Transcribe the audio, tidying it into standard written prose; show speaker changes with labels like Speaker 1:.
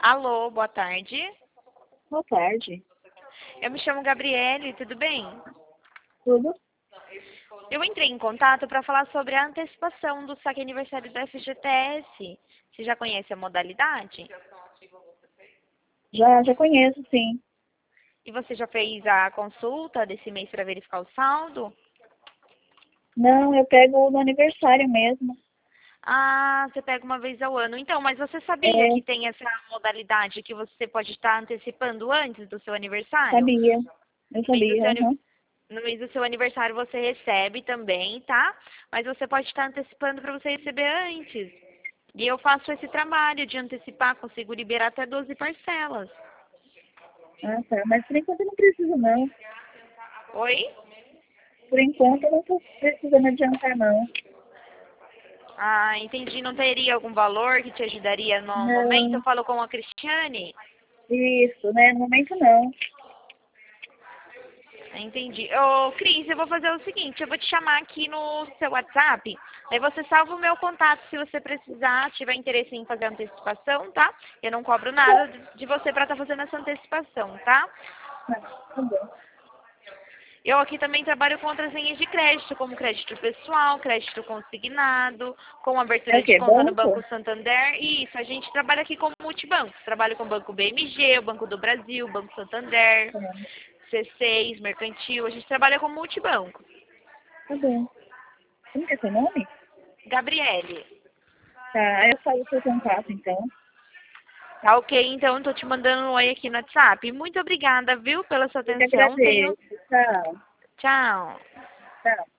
Speaker 1: Alô, boa tarde.
Speaker 2: Boa tarde.
Speaker 1: Eu me chamo Gabriele, tudo bem?
Speaker 2: Tudo?
Speaker 1: Eu entrei em contato para falar sobre a antecipação do saque aniversário da FGTS. Você já conhece a modalidade?
Speaker 2: Já conheço, sim.
Speaker 1: E você já fez a consulta desse mês para verificar o saldo?
Speaker 2: Não, eu pego no aniversário mesmo.
Speaker 1: Ah, você pega uma vez ao ano. Então, mas você sabia
Speaker 2: É,
Speaker 1: que tem essa modalidade que você pode estar antecipando antes do seu aniversário?
Speaker 2: sabia. Eu
Speaker 1: No mês do
Speaker 2: sabia,
Speaker 1: seu,
Speaker 2: aham.
Speaker 1: no mês do seu aniversário você recebe também, tá? Mas você pode estar antecipando para você receber antes. E eu faço esse trabalho de antecipar, consigo liberar até 12 parcelas.
Speaker 2: Ah, tá. Mas por enquanto eu não preciso, não.
Speaker 1: Oi?
Speaker 2: Por enquanto eu não tô precisando adiantar, não.
Speaker 1: Ah, entendi. Não teria algum valor que te ajudaria no momento? Eu
Speaker 2: Não,
Speaker 1: falo com a Cristiane.
Speaker 2: isso, né? No momento não.
Speaker 1: Entendi. Ô, Cris, eu vou fazer o seguinte, eu vou te chamar aqui no seu WhatsApp, aí você salva o meu contato se você precisar, tiver interesse em fazer a antecipação, tá? Eu não cobro nada de você para estar fazendo essa antecipação, tá?
Speaker 2: Tá bom.
Speaker 1: Eu aqui também trabalho com outras linhas de crédito, como crédito pessoal, crédito consignado, com
Speaker 2: É
Speaker 1: abertura
Speaker 2: o
Speaker 1: de
Speaker 2: quê?
Speaker 1: conta no Banco
Speaker 2: Banco?
Speaker 1: Santander. E isso, a gente trabalha aqui com multibancos. Trabalho com o Banco BMG, o Banco do Brasil, o Banco Santander,
Speaker 2: Tá,
Speaker 1: C6, Mercantil. A gente trabalha com multibanco.
Speaker 2: tá bom. Como que é seu nome?
Speaker 1: Gabriele.
Speaker 2: Tá, aí eu falo o seu contato, então.
Speaker 1: Tá ok, então eu tô te mandando um oi aqui no WhatsApp. Muito obrigada, viu, pela sua
Speaker 2: Eu que
Speaker 1: atenção. Tenho.
Speaker 2: agradeço. Tchau.
Speaker 1: Tchau.
Speaker 2: Tchau.